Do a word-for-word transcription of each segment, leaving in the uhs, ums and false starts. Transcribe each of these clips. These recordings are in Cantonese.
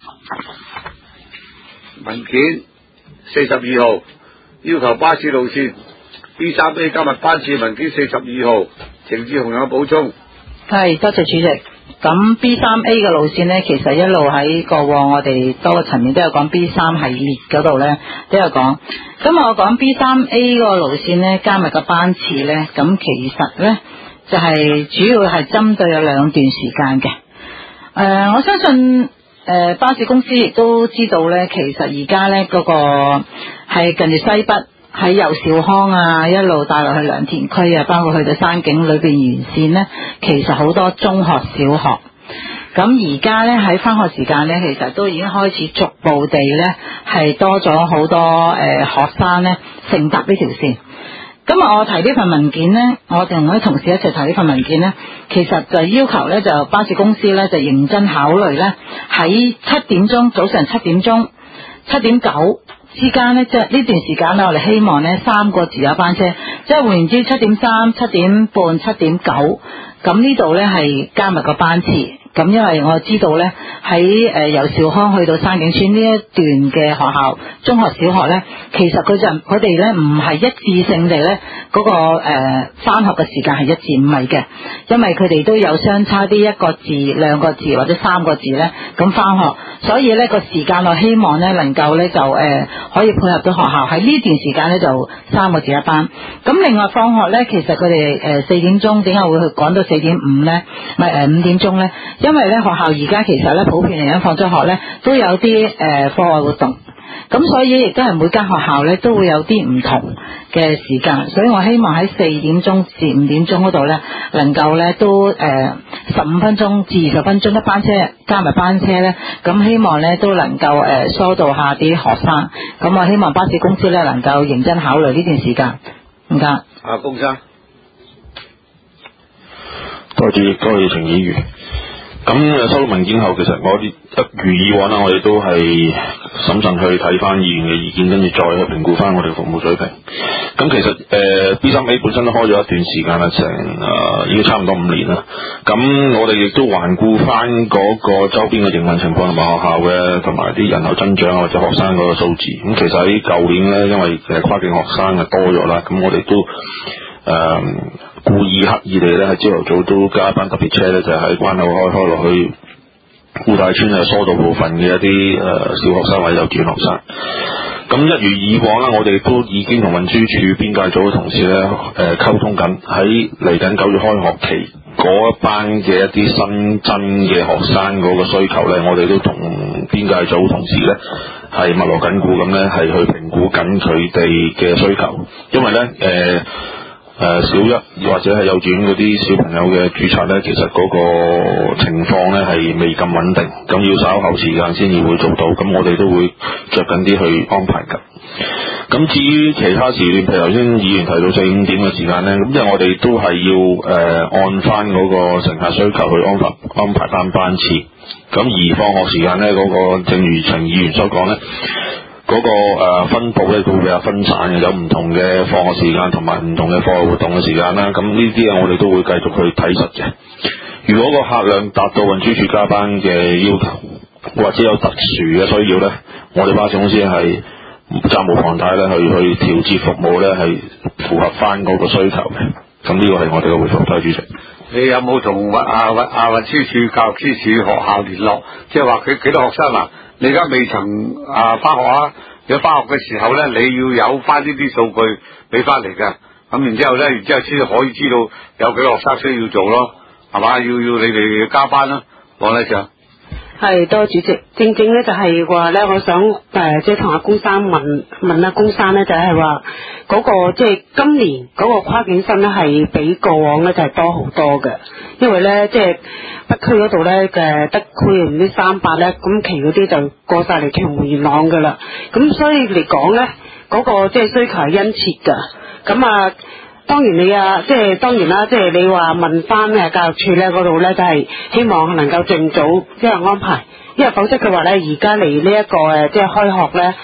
文件四十二號要求巴士路線 B 三 A 今日班次文件四十二號，程志雄有補充。 係，多謝主席。咁 B 三 A 嘅路線呢，其實一路喺過往我哋多個層面都有講 B 三 系列嗰度呢都有講。咁我講 B 三 A 嗰個路線呢，加密嘅班次呢，咁其實呢，就係、是、主要係針對有兩段時間嘅。誒、呃，我相信誒、呃、巴士公司亦都知道呢，其實而家呢嗰個係近住西北。喺由兆康啊一路帶落去良田區啊，包括去到山景裏邊沿線呢，其實好多中學小學。咁而家呢，喺返學時間呢，其實都已經開始逐步地呢，係多咗好多誒、呃、學生呢乘搭呢條線。咁啊，我提呢份文件呢，我同我啲同事一齊提呢份文件呢，其實就要求呢，就巴士公司呢，就認真考慮呢，喺七點鐘早上七點鐘七點九之間呢，即係呢段時間呢，我哋希望呢三個自由班車，即係換言之七點三、七點半、七點九，咁呢度呢係加密個班次。咁因為我知道呢，喺誒由兆康去到山景村呢一段嘅學校，中學小學呢，其實佢就佢哋呢唔係一致性地呢嗰、那個誒返、呃、學嘅時間係一致，唔係嘅，因為佢哋都有相差啲一個字、兩個字或者三個字呢咁返學，所以呢個時間我希望呢能夠呢就誒、呃、可以配合到學校喺呢段時間呢就三個字一班。咁另外放學呢，其實佢哋誒四點鐘點解會去趕到四點五呢？唔係誒五點鐘呢？因為咧學校而家其實咧普遍嚟講放咗學咧都有啲誒課外活動，咁所以亦都係每間學校咧都會有啲唔同嘅時間，所以我希望喺四點鐘至五點鐘嗰度咧能夠咧都誒十五分鐘至二十分鐘一班車加埋班車咧，咁希望咧都能夠誒、呃、疏導下啲學生，咁我希望巴士公司咧能夠認真考慮呢段時間。唔該。 阿公生， 多謝多謝程議員。咁收到文件後，其實我一如以往啦，我哋都係審慎去睇翻議員嘅意見，跟住再去評估翻我哋服務水平。咁其實誒、呃、B 三 A 本身都開咗一段時間啦，成誒、呃、已經差唔多五年啦。咁我哋亦都環顧翻嗰個周邊嘅營運情況同埋學校嘅同埋啲人口增長或者學生嗰個數字。咁其實喺舊年咧，因為誒跨境學生啊多咗啦，咁我哋都誒。呃故意刻意地咧，喺朝頭早都加一班特別車咧，就喺、是、關口開開落去烏大村啊，疏導部分嘅一啲誒、呃、小學生或者幼稚園學生。咁一如以往啦，我哋都已經同運輸署邊界組嘅同事咧誒溝通緊，喺嚟緊九月開學期嗰一班嘅一啲新增嘅學生嗰個需求咧，我哋都同邊界組同事咧係密鑼緊鼓咁咧，係去評估緊佢哋嘅需求，因為咧誒。呃誒、呃、小一或者係幼稚園嗰啲小朋友嘅註冊呢，其實嗰個情況呢係未咁穩定，咁要稍後時間先至會做到，咁我哋都會着緊啲去安排㗎。咁至於其他時段，譬如頭先議員提到四五點嘅時間呢，咁因為我哋都係要誒、呃、按翻嗰個乘客需求去安排安排翻班次，咁而放學時間呢，嗰、那個正如陳議員所講呢。嗰、那個誒、呃、分佈咧，佢會比較分散嘅，有唔同嘅放學時間同埋唔同嘅課外活動嘅時間啦。咁呢啲啊，我哋都會繼續去睇實嘅。如果個客量達到運輸署加班嘅要求，或者有特殊嘅需要咧，我哋巴士公司係責無旁貸咧，去去調節服務咧，係符合翻嗰個需求嘅。咁呢個係我哋嘅回覆，多謝主席。 你有冇同運啊運啊運輸署、教育司署學校聯絡？即係話佢幾多學生啊？你而家未曾啊返學啊？如果返學嘅時候咧，你要有翻呢啲數據俾翻嚟嘅，咁然之後咧，然之後先可以知道有幾個學生需要做咯，係嘛？要要你哋加班啦，黃禮上。 係，多謝主席。正正咧就係話咧，我想誒、呃、即係同阿公生問問阿公生咧，就係話嗰個即係今年嗰個跨境生咧係比過往咧就係、是、多好多嘅，因為咧即係北區嗰度咧嘅德區唔知三百咧，咁其嗰啲就過晒嚟屯門元朗噶啦，咁所以嚟講咧嗰個即係需求係殷切噶，咁啊。當然你啊，即係當然啦，即係你話問翻誒教育處咧嗰度咧，就係希望能夠盡早即係安排，因為否則嘅話咧，而家嚟呢一個誒即係開學咧，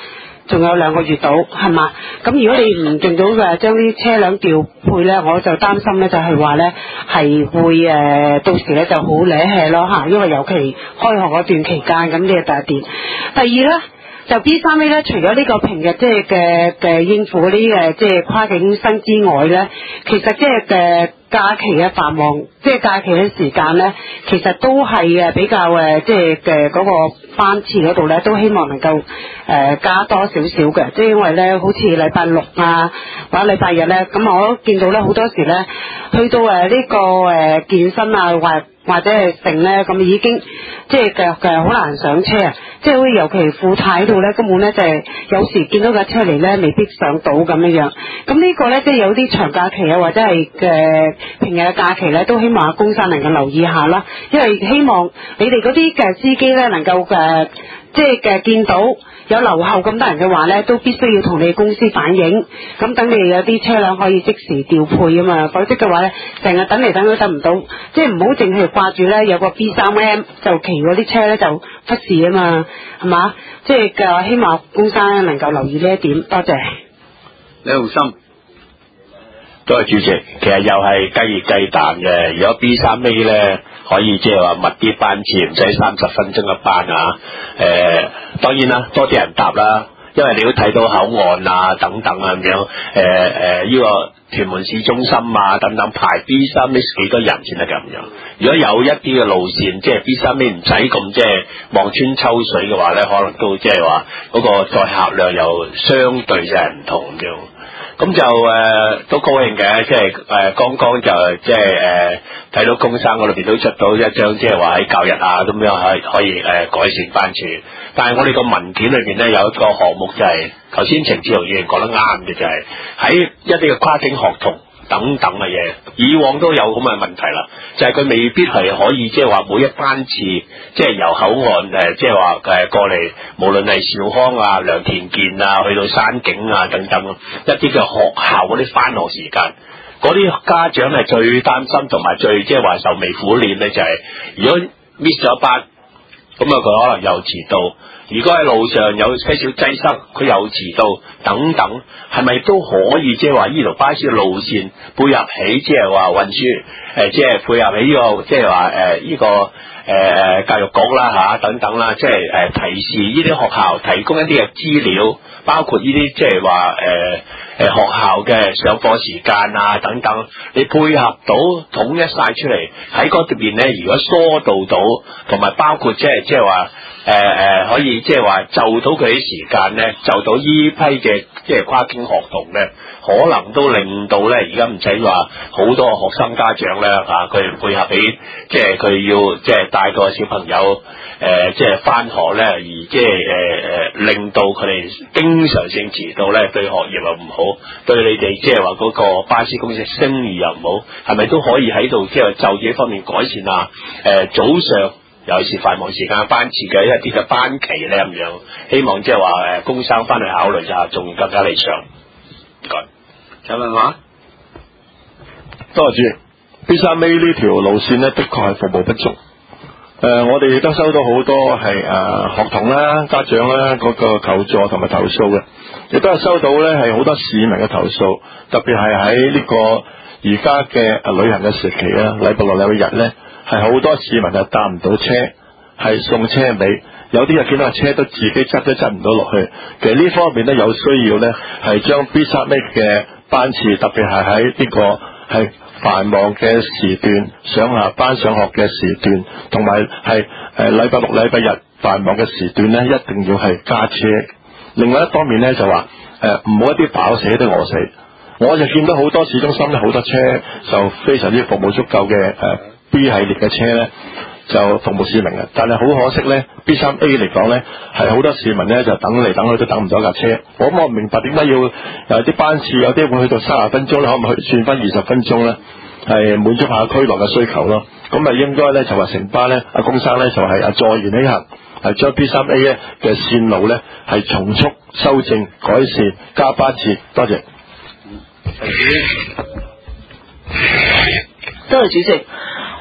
仲有兩個月到，係嘛？咁如果你唔盡早嘅將啲車輛調配咧，我就擔心咧就係話咧係會誒、呃、到時咧就好瀨氣咯嚇，因為尤其開學嗰段期間，咁呢個第一點。第二咧。就 B 三 A 咧，除咗呢個平日即係嘅嘅應付嗰啲誒即係跨境生之外咧，其實即係嘅假期嘅繁忙，即係假期嘅時間咧，其實都係誒比較誒即係嘅嗰個班次嗰度咧，都希望能夠誒、呃、加多少少嘅，即係因為咧好似禮拜六啊或者禮拜日咧，咁我都見到咧好多時咧去到誒呢、這個誒、呃、健身啊或或者係剩咧，咁已經即係嘅嘅好難上車啊！即係好似尤其富泰度咧，根本咧就係有時見到架車嚟咧，未必上到咁樣樣。咁呢個咧，即係有啲長假期啊，或者係嘅平日嘅假期咧，都希望阿公生能夠留意下啦。因為希望你哋嗰啲嘅司機咧，能夠嘅即係嘅見到有留後咁多人嘅話咧，都必須要同你公司反映。咁等你哋有啲車輛可以即時調配啊嘛，否則嘅話咧，成日等嚟等去等唔到，即係唔好淨係掛住咧有個 B 三 M 就騎嗰啲車咧就忽視啊嘛，係嘛？即係嘅希望公生能夠留意呢一點，多謝。 李浩森， 多謝主席。其實又係雞熱雞蛋嘅，如果 B 三 A 咧可以即係話密啲班次，唔使三十分鐘一班啊。誒、呃，當然啦，多啲人搭啦。因為你都睇到口岸啊等等啊咁樣，誒誒呢個屯門市中心啊等等排 B 三 A 幾多人先得咁樣？如果有一啲嘅路線，即係 B 三 A 唔使咁即係望穿秋水嘅話咧，可能都即係話嗰個載客量又相對就係唔同咁樣。咁就誒、呃、都高興嘅，即係誒剛剛就即係誒睇到工生嗰裏邊都出到一張，即係話喺假日啊咁樣可以可以誒、呃、改善班次。但係我哋個文件裏邊咧有一個項目就係頭先程志豪議員講得啱嘅，就係、是、喺一啲嘅跨境學童等等嘅嘢，以往都有咁嘅問題啦，就係、是、佢未必係可以即係話每一班次即係由口岸誒即係話誒過嚟，無論係兆康啊、良田健啊，去到山景啊等等一啲嘅學校嗰啲返學時間，嗰啲家長係最擔心同埋最即係話愁眉苦臉咧，就係、是、如果 miss 咗班，咁啊佢可能又遲到。如果喺路上有些少擠塞，佢又遲到等等，係咪都可以即係話醫療巴士嘅路線配合起，即係話運輸誒，即係配合起呢、這個即係話誒呢個誒誒、呃、教育局啦嚇、啊、等等啦，即係誒、呃、提示呢啲學校提供一啲嘅資料，包括呢啲即係話誒誒學校嘅上課時間啊等等，你配合到統一晒出嚟喺嗰邊咧，如果疏導到同埋包括即係即係話。誒誒、呃，可以即係話就到佢啲時間咧，就到呢批嘅即係跨境學童咧，可能都令到咧，而家唔使話好多學生家長咧嚇，佢、啊、配合起，即係佢要即係帶個小朋友誒、呃，即係返學咧，而即係誒誒，令到佢哋經常性遲到咧，對學業又唔好，對你哋即係話嗰個巴士公司聲譽又唔好，係咪都可以喺度即係就住呢方面改善啊？誒、呃，早上。尤其是繁忙時間班次嘅一啲嘅班期咧咁樣，希望即係話誒工生翻去考慮一下，仲更加理想。唔該， 請問話， 多謝主席。B 三 A 呢條路線咧，的確係服務不足。誒、呃，我哋亦都收到好多係誒、呃、學童啦、家長啦嗰、那個求助同埋投訴嘅，亦都係收到咧係好多市民嘅投訴，特別係喺呢個而家嘅誒旅行嘅時期啊，禮拜六禮拜日咧。係好多市民係搭唔到車，係送車尾，有啲人見到架車都自己執都執唔到落去。其實呢方面咧有需要咧，係將 B 三 A 嘅班次，特別係喺呢個係繁忙嘅時段，上下班上學嘅時段，同埋係誒禮拜六禮拜日繁忙嘅時段咧，一定要係加車。另外一方面咧就話誒唔好一啲飽死都餓死。我就見到好多市中心咧好多車就非常之服務足夠嘅誒。呃 B 系列嘅車咧就服務市民嘅，但係好可惜咧 B 三 A 嚟講咧係好多市民咧就等嚟等去都等唔到架車。我咁我唔明白點解要有啲班次有啲會去到三十分鐘咧，可唔可以算翻二十分鐘咧？係滿足下區內嘅需求咯。咁啊應該咧就話城巴咧阿公生咧就係啊坐言起行，係將 B 三 A 咧嘅線路咧係重速修正改善加班次。多謝。 多謝主席。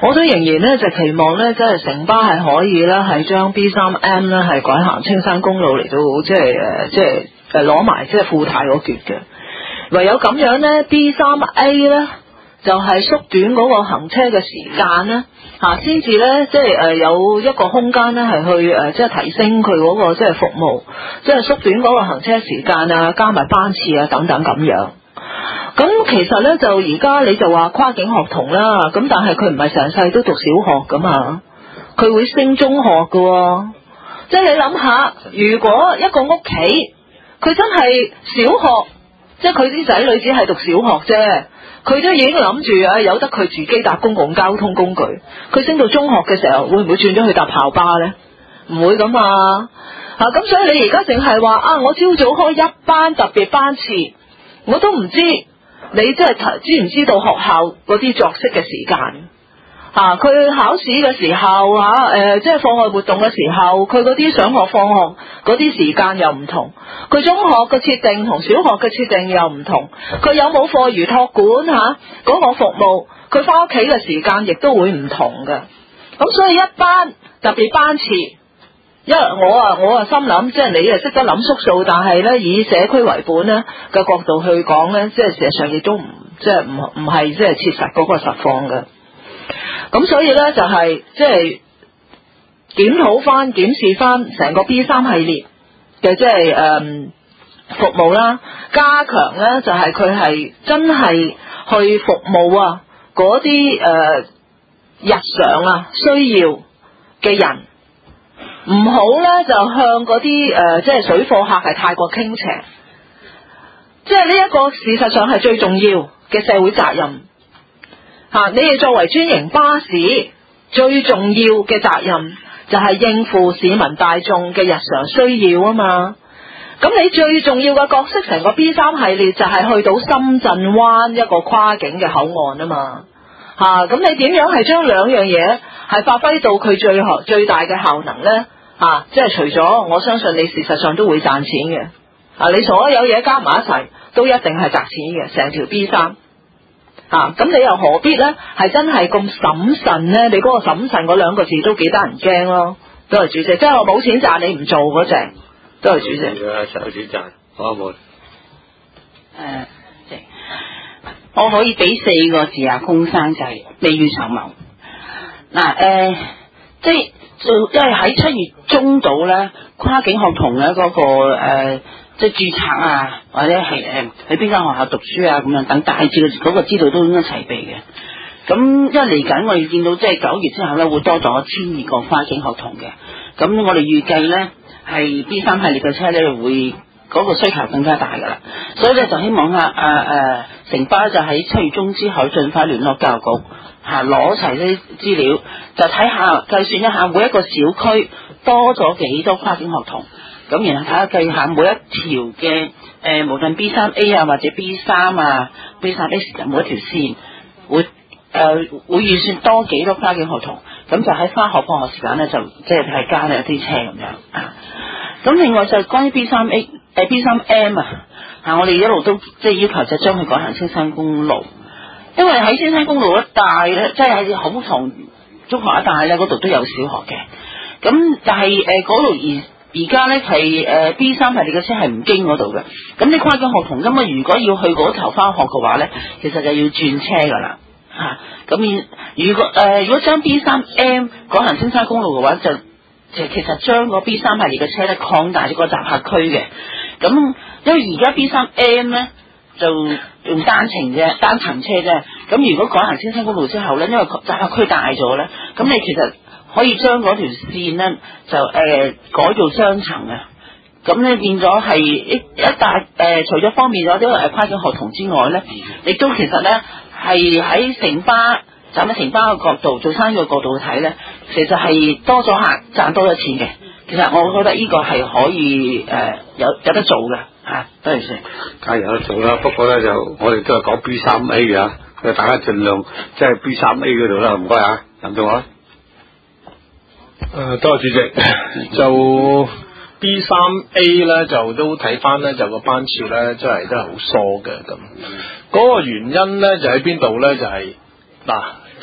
我都仍然咧就期望咧，即係城巴係可以咧係將 B 三 M 咧係改行青山公路嚟到即係誒即係誒攞埋即係富泰嗰橛嘅。唯有咁樣咧 B 三 A 咧就係、是、縮短嗰個行車嘅時間咧嚇，先至咧即係誒有一個空間咧係去誒即係提升佢嗰個即係服務，即係縮短嗰個行車時間啊，加埋班次啊等等咁樣。咁其實咧就而家你就話跨境學童啦，咁但係佢唔係成世都讀小學噶嘛，佢會升中學噶喎。即係你諗下，如果一個屋企佢真係小學，即係佢啲仔女只係讀小學啫，佢都已經諗住啊由得佢自己搭公共交通工具，佢升到中學嘅時候會唔會轉咗去搭校巴呢？唔會噶嘛。啊咁所以你而家淨係話啊我朝早開一班特別班次，我都唔知你即係知唔知道學校嗰啲作息嘅時間啊？佢考試嘅時候嚇，誒、呃、即係課外活動嘅時候，佢嗰啲上學放學嗰啲時間又唔同。佢中學嘅設定同小學嘅設定又唔同。佢有冇課餘託管嚇嗰、啊嗰個服務？佢翻屋企嘅時間亦都會唔同嘅。咁所以一班特別班次。因為我啊，我啊心諗，即係你啊識得諗縮數，但係咧以社區為本咧嘅角度去講咧，即係事實上亦都唔即係唔唔係即係切實嗰個實況嘅。咁所以咧就係即係檢討翻、檢視翻成個 B 三系列嘅即係誒服務啦，加強咧就係佢係真係去服務啊嗰啲誒日常啊需要嘅人。唔好咧，就向嗰啲誒，即係水貨客係太過傾斜，即係呢一個事實上係最重要嘅社會責任嚇、啊。你哋作為專營巴士，最重要嘅責任就係應付市民大眾嘅日常需要啊嘛。咁你最重要嘅角色，成個 B 三系列就係去到深圳灣一個跨境嘅口岸啊嘛嚇。咁、啊、你點樣係將兩樣嘢係發揮到佢最學最大嘅效能呢？啊，即係除咗我相信你事實上都會賺錢嘅，啊，你所有嘢加埋一齊都一定係賺錢嘅，成條 B 三，啊，咁你又何必呢？係真係咁審慎呢？你嗰個審慎嗰兩個字都幾得人驚咯，都係主席，即係我冇錢賺你唔做嗰隻，都係主席。 有錢賺，好冇？誒， 即係我可以俾四個字啊，公生就係未雨綢繆。嗱，誒，即係。因為喺七月中度咧，跨境學童咧嗰個誒，即係註冊啊，或者係誒喺邊間學校讀書啊，咁樣等大致嘅嗰個資料都應該齊備嘅。咁因為嚟緊我哋見到即係九月之後咧，會多咗千二個跨境學童嘅。咁我哋預計咧係 B 三系列嘅車咧會嗰個需求更加大噶啦，所以咧就希望啊啊誒城巴就喺七月中之後盡快聯絡教育局。嚇攞齊啲資料，就睇下計算一下每一個小區多咗幾多跨境學童，咁然後睇下計下每一條嘅誒、呃、無論 B 三 A 啊或者 B 三啊 B 三 X 嘅每一條線會誒、呃、會預算多幾多跨境學童，咁就喺返學放學時間咧就即係係加咗一啲車咁樣啊。咁另外就關於 B 三 A 誒、呃、B 三 M 啊嚇，我哋一路都即係要求就將佢改行青山公路。因為喺青山公路一帶咧，即係喺好同中學一帶咧，嗰度都有小學嘅。咁但係誒嗰度而而家咧係誒 B 三系列嘅車係唔經嗰度嘅。咁你跨境學童咁啊，如果要去嗰頭返學嘅話咧，其實就要轉車噶啦嚇。咁、啊、如果誒、呃、如果將 B 三 M 改行青山公路嘅話，就就其實將個 B 三系列嘅車咧擴大咗個集客區嘅。咁因為而家 B 三 M 咧就用單程啫，單層車啫。咁如果改行青山公路之後咧，因為集客區大咗咧，咁你其實可以將嗰條線咧就誒、呃、改做雙層啊。咁咧變咗係一一大誒、呃，除咗方便咗啲誒跨境學童之外咧，亦都其實咧係喺城巴站喺城巴嘅角度做生意嘅角度去睇咧，其實係多咗客賺多咗錢嘅。其實我覺得呢個係可以誒、呃、有有得做嘅嚇，多謝先。 梗係有得做啦，不過咧就我哋都係講 B 三 A 嘅，大家盡量即係 B 三 A 嗰度啦，唔該嚇，林總啊。 誒，多謝主席。就 B 三 A 咧，就都睇翻咧，就個班次咧，真係真係好疏嘅咁。嗰、那個原因咧就喺邊度咧？就係、是、嗱，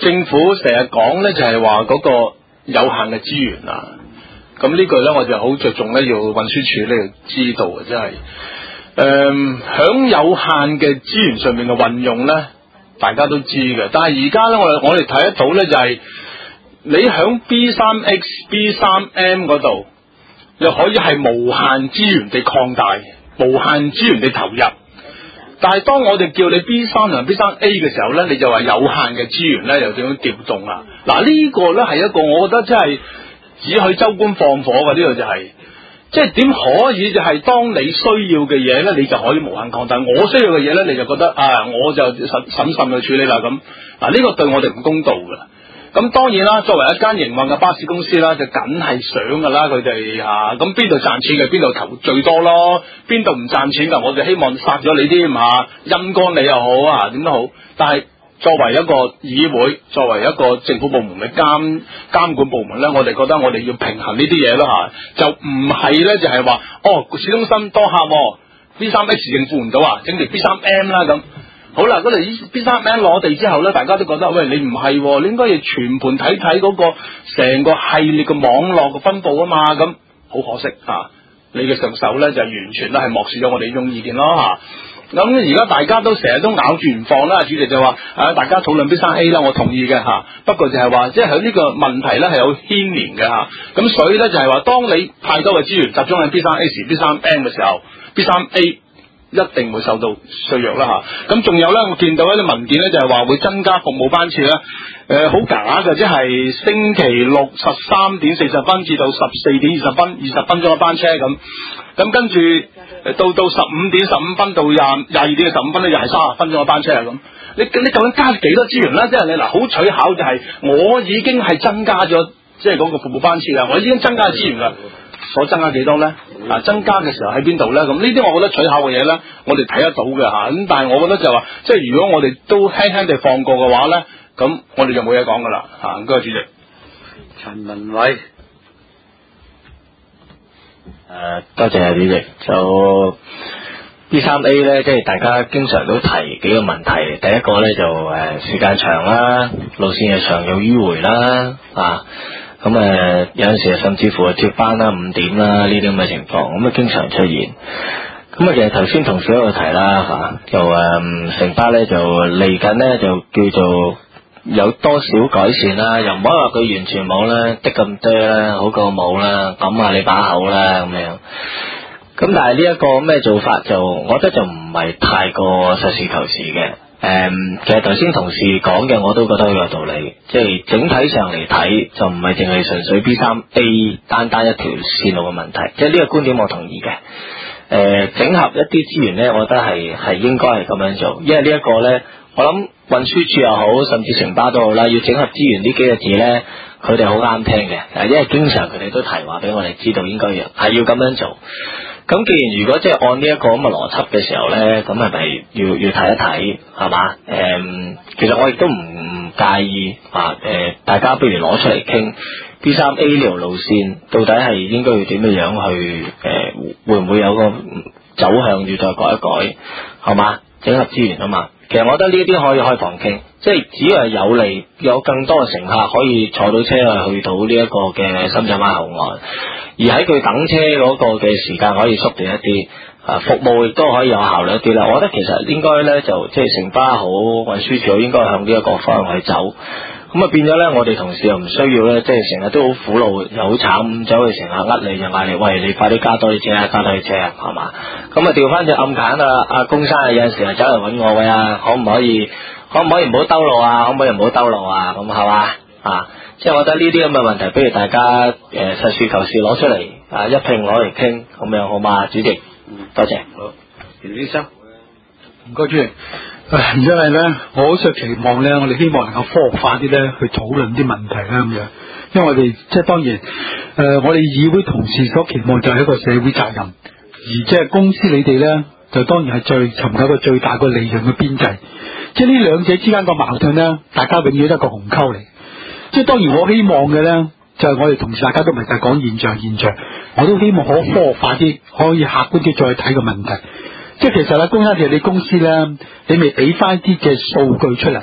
政府成日講咧就係話嗰個有限嘅資源啊，咁呢句咧我就好着重咧要運輸署咧要知道嘅，真係誒響有限嘅資源上面嘅運用咧，大家都知嘅，但係而家咧我哋我哋睇得到咧就係、是、你響 B 三 X、B 三 M 嗰度又可以係無限資源地擴大，無限資源地投入。但係當我哋叫你 B 三同 B 三 A 嘅時候咧，你就話有限嘅資源咧又點樣調動啦？嗱、這個、呢個咧係一個我覺得真係只許州官放火嘅，呢、這個就係、是，即係點可以就係當你需要嘅嘢咧，你就可以無限擴大；我需要嘅嘢咧，你就覺得啊，我就審審慎去處理啦咁。嗱呢、這個對我哋唔公道㗎。咁當然啦，作為一間營運嘅巴士公司啦，就梗係想噶啦，佢哋嚇咁邊度賺錢嘅邊度投最多咯，邊度唔賺錢嘅我哋希望殺咗你添嚇，陰乾你又好啊，點都好。但係作為一個議會，作為一個政府部門嘅監監管部門咧，我哋覺得我哋要平衡呢啲嘢咯嚇，就唔係咧就係話哦市中心多客 B 三 X 應付唔到啊，整條 B 三 M 啦咁。好啦，嗰條 B 三 M 攞地之後咧，大家都覺得喂，你唔係、哦，你應該要全盤睇睇嗰個成個系列嘅網絡嘅分佈啊嘛，咁好可惜啊！你嘅上手咧就完全都係漠視咗我哋呢種意見咯嚇。咁而家大家都成日都咬住唔放啦，主席就話啊，大家討論 B 三 A 啦，我同意嘅嚇、啊。不過就係話，即係喺呢個問題咧係有牽連嘅嚇。咁、啊、所以咧就係話，當你太多嘅資源集中喺 B 三 X、B 三 M 嘅時候 ，B 三 A一定會受到削弱啦嚇，咁仲有咧，我見到一啲文件咧就係話會增加服務班次咧，誒、呃、好假嘅，即係星期六十三點四十分至到十四點二十分，二十分鐘嘅班車咁，咁跟住到到十五點十五分到廿廿二點十五分咧又係三十分鐘嘅班車啊咁，你你究竟加幾多資源咧？即係你嗱好取巧就係我已經係增加咗即係嗰個服務班次啦，我已經增加資源啦。所增加幾多咧？啊，增加嘅時候喺邊度咧？咁呢啲我覺得取巧嘅嘢咧，我哋睇得到嘅嚇。咁但係我覺得就係話，即係如果我哋都輕輕地放過嘅話咧，咁我哋就冇嘢講噶啦嚇。唔該，主席。 陳文偉，誒、 呃，多謝啊，主席。就 B 三 A 咧，即係大家經常都提幾個問題。第一個咧就誒、呃、時間長啦，路線又長又迂迴啦，啊。咁誒、呃、有陣時甚至乎係脫班啦、五點啦呢啲咁嘅情況，咁啊經常出現。咁啊其實頭先同事都有提啦嚇，就誒城巴咧就嚟緊咧就叫做有多少改善啦，又唔可以話佢完全冇啦，的咁多啦，好過冇啦，咁下你把口啦咁樣。咁但係呢一個咩做法就，我覺得就唔係太過實事求是嘅。誒、嗯，其實頭先同事講嘅我都覺得好有道理，即係整體上嚟睇就唔係淨係純粹 B 三 A 單單一條線路嘅問題，即係呢個觀點我同意嘅。誒、呃，整合一啲資源咧，我覺得係係應該係咁樣做，因為呢一個咧，我諗運輸署又好，甚至城巴都好啦，要整合資源呢幾個字咧，佢哋好啱聽嘅，誒，因為經常佢哋都提話俾我哋知道應該要係要咁樣做。咁既然如果即係按呢一個咁嘅邏輯嘅時候咧，咁係咪要要睇一睇係嘛？誒、嗯，其實我亦都唔介意啊。誒、呃，大家不如攞出嚟傾 B 三 A 呢條路線，到底係應該要點樣樣去誒、呃？會唔會有個走向要再改一改？係嘛？整合資源啊嘛。其實我覺得呢一啲可以開放傾，即係只要係有利，有更多嘅乘客可以坐到車去去到呢一個嘅深圳灣口岸。而喺佢等車嗰個嘅時間可以縮短一啲，啊服務亦都可以有效率一啲啦。我覺得其實應該咧就即係城巴好運輸署應該向呢一個方向去走，咁啊變咗咧我哋同事又唔需要咧，即係成日都好苦惱又好慘，走去乘客呃你就嗌你，喂你快啲加多啲車啊，加多啲車啊，係嘛？咁啊調翻隻暗揀啊，阿公生啊有陣時啊走嚟揾我喂啊，可唔可以可唔可以唔好兜路啊？可唔可以唔好兜路啊？咁係嘛啊？即係我覺得呢啲咁嘅問題，不如大家誒、呃、實事求是攞出嚟啊，一併攞嚟傾咁樣好嘛？主席，多謝。 好，袁醫生， 唔該主席。誒，因為咧，我好想期望咧，我哋希望能夠科學化啲咧，去討論啲問題啦咁樣。因為我哋即係當然，誒、呃，我哋議會同事所期望就係一個社會責任，而即係公司你哋咧，就當然係最尋求一個最大個利潤嘅邊際。即係呢兩者之間個矛盾咧，大家永遠都係個鴻溝嚟。即係當然，我希望嘅咧，就係、是、我哋同事大家都唔係就係講現象現象，我都希望可科學化啲，可以客觀啲再睇個問題。即係其實咧，公生其實你公司咧，你未俾翻啲嘅數據出嚟，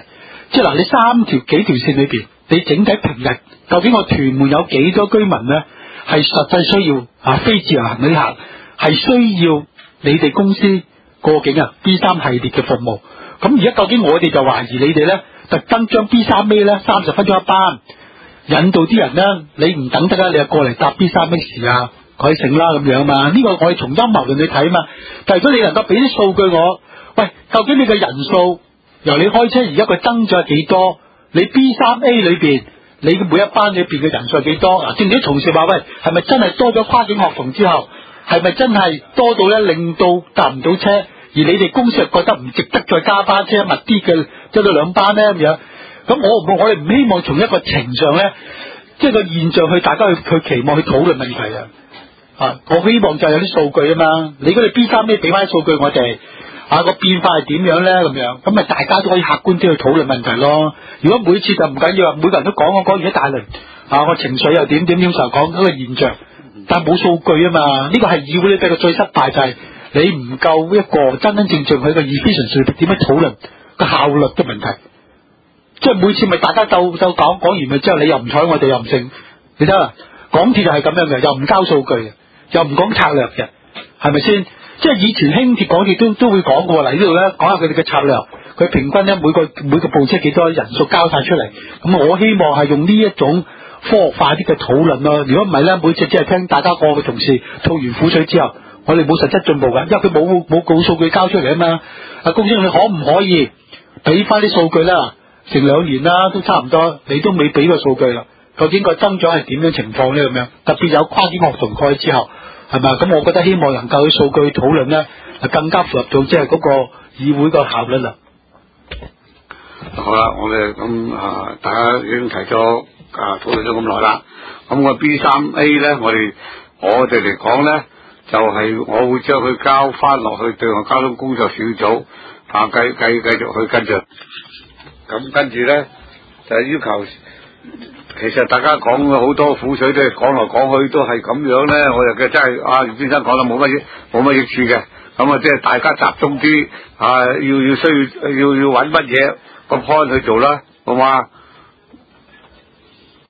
即係嗱，你三條幾條線裏邊，你整體平日究竟我屯門有幾多居民咧，係實際需要啊非自由行旅客係需要你哋公司過境啊 B 三系列嘅服務。咁而家究竟我哋就懷疑你哋咧，特登將 B 三 A 咧三十分鐘一班，引導啲人咧，你唔等得啦，你就過嚟搭 B 三 X 啊，改成啦咁樣嘛。呢個我哋從陰謀論去睇嘛。但係如果你能夠俾啲數據我，喂，究竟你嘅人數由你開車而家佢增長係幾多？你 B 三 A 裏邊你嘅每一班裏邊嘅人數係幾多？嗱，正正啲同事話喂，係咪真係多咗跨境學童之後，係咪真係多到咧令到搭唔到車？而你哋公司又覺得唔值得再加班車密啲嘅，即係到兩班咧咁樣。咁我我我哋唔希望從一個情上咧，即係個現象去大家去去期望去討論問題啊！啊，我希望就係有啲數據啊嘛。你嗰啲 B 三 A 俾翻啲數據我哋，啊個變化係點樣咧咁樣，咁咪大家都可以客觀啲去討論問題咯。如果每次就唔緊要，每個人都講我講完一大輪，啊我情緒又點點點時候講嗰個現象，但係冇數據啊嘛。呢個係議會裏邊嘅最失敗就係、是。你唔夠一個真真正正佢個 efficiency 點樣討論個效率嘅問題，即係每次咪大家鬥鬥講講完咪之後，你又唔睬我哋又唔成，你睇下港鐵就係咁樣嘅，又唔交數據嘅，又唔講策略嘅，係咪先？即係以前輕鐵港鐵都都會講過嚟呢度咧，講下佢哋嘅策略，佢平均咧每個每個部車幾多人數交晒出嚟，咁我希望係用呢一種科學化啲嘅討論咯。如果唔係咧，每次只係聽大家個嘅同事吐完苦水之後。我哋冇實質進步噶，因為佢冇冇個數據交出嚟啊嘛。啊，公司你可唔可以俾翻啲數據啦？成兩年啦，都差唔多，你都未俾個數據啦。究竟個增長係點樣情況咧？咁樣特別有跨境學童過去之後，係咪？咁我覺得希望能夠去數據討論咧，更加符合到即係嗰個議會個效率啦。 好啦，我哋咁啊，大家已經提咗啊，討論咗咁耐啦。咁個 B 三 A 咧，我哋我哋嚟講咧。就係我會將佢交翻落去對外交通工作小組，啊繼繼繼續去跟進。咁跟住咧就係、是、要求，其實大家講嘅好多苦水都係講來講去都係咁樣咧，我就嘅真係啊葉先生講得冇乜益冇乜益處嘅。咁啊即係大家集中啲啊，要要需要要要揾乜嘢個 point 去做啦，好嘛？